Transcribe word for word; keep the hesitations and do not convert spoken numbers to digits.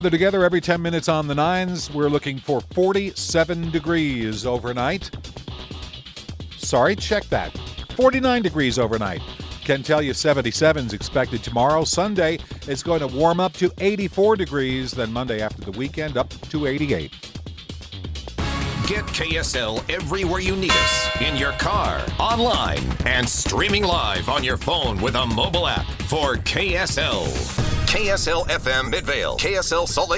They're together every ten minutes on the nines. We're looking for forty-seven degrees overnight. Sorry, check that. forty-nine degrees overnight. Can tell you seventy-seven is expected tomorrow. Sunday, it's going to warm up to eighty-four degrees. Then Monday after the weekend, up to eighty-eight. Get K S L everywhere you need us. In your car, online, and streaming live on your phone with a mobile app for K S L. K S L F M Midvale, K S L Salt Lake